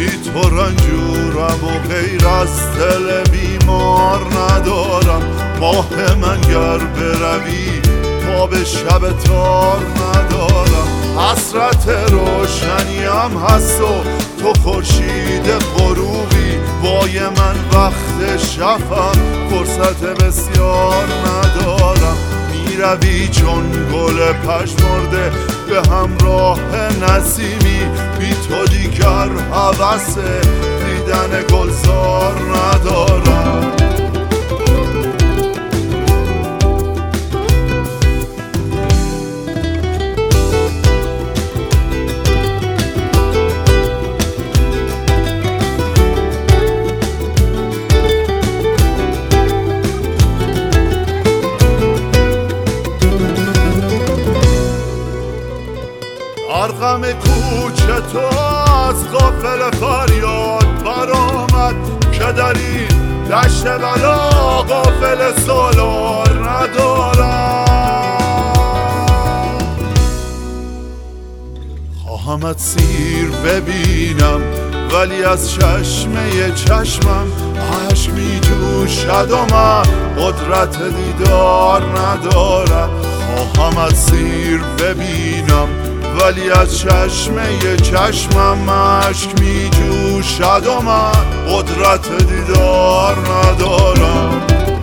بی تو رنجورم و غیر از دل بیمار ندارم. ماه من گر بروی تا به شب تار ندارم. حسرت روشنیم هست و تو خورشید غروبی. وای من وقت شفم فرصت بسیار ندارم. میروی چون گل پژمرده به همراه نسیمی. بی تو دیگر هوس دیدن گلزار ندارم. در غم کوچه تو از غافل فریاد برآمد که در این دشت بلا غافل سالار ندارم. خواهمت سیر ببینم ولی از چشمه چشمم اشک می جوشد و من قدرت دیدار ندارم. خواهمت سیر ببینم ولی از چشمه چشمم اشک می جوشد و من قدرت دیدار ندارم.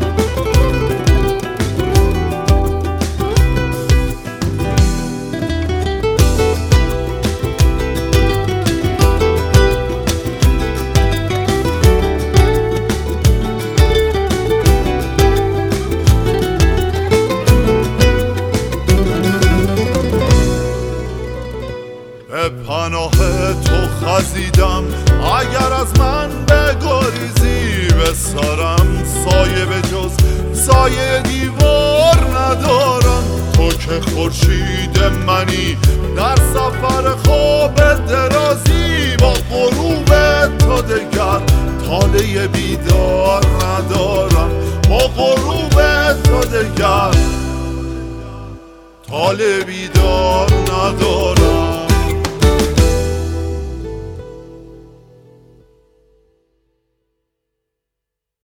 به پناه تو خزیدم اگر از من بگریزی. به سرم سایه به جز سایه دیوار ندارم. تو که خورشید منی در سفر خواب درازی. با غروب تو دگر طالع بیدار ندارم. با غروب تو دگر طالع بیدار ندارم.